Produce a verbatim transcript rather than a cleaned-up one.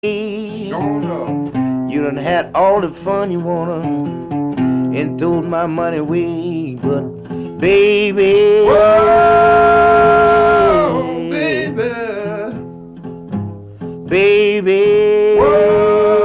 Sure enough. You done had all the fun you wanna and threw my money away, but baby, Whoa, baby. baby, Whoa.